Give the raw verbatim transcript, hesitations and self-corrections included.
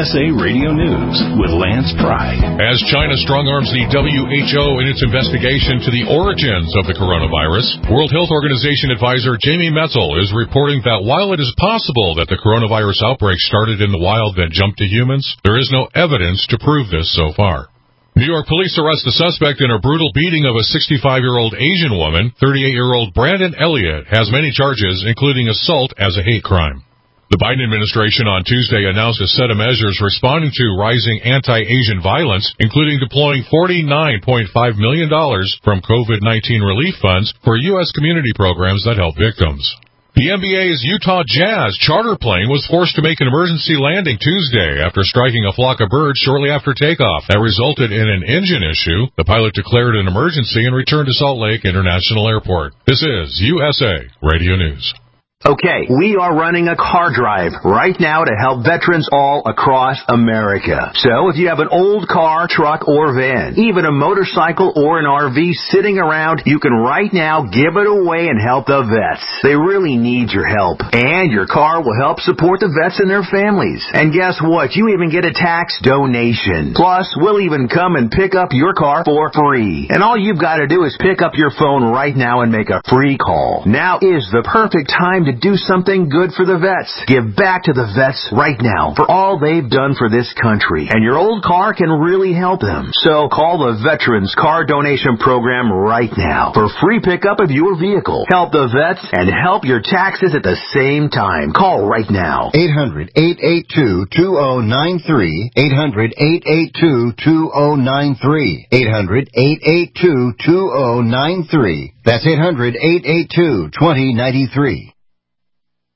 S A Radio News with Lance Pry. As China strong-arms the W H O in its investigation to the origins of the coronavirus, World Health Organization advisor Jamie Metzel is reporting that while it is possible that the coronavirus outbreak started in the wild then jumped to humans, there is no evidence to prove this so far. New York police arrest a suspect in a brutal beating of a sixty-five-year-old Asian woman. thirty-eight-year-old Brandon Elliott has many charges, including assault as a hate crime. The Biden administration on Tuesday announced a set of measures responding to rising anti-Asian violence, including deploying forty-nine point five million dollars from COVID nineteen relief funds for U S community programs that help victims. The N B A's Utah Jazz charter plane was forced to make an emergency landing Tuesday after striking a flock of birds shortly after takeoff. That resulted in an engine issue. The pilot declared an emergency and returned to Salt Lake International Airport. This is U S A Radio News. Okay, we are running a car drive right now to help veterans all across America. So if you have an old car, truck, or van, even a motorcycle or an R V sitting around, you can right now give it away and help the vets. They really need your help. And your car will help support the vets and their families. And guess what? You even get a tax donation. Plus, we'll even come and pick up your car for free. And all you've got to do is pick up your phone right now and make a free call. Now is the perfect time to do something good for the vets. Give back to the vets right now for all they've done for this country. And your old car can really help them. So call the Veterans Car Donation Program right now for free pickup of your vehicle. Help the vets and help your taxes at the same time. Call right now. eight hundred, eight eight two, two oh nine three. eight hundred, eight eight two, two oh nine three. eight hundred, eight eight two, two oh nine three. That's eight hundred, eight eight two, two oh nine three.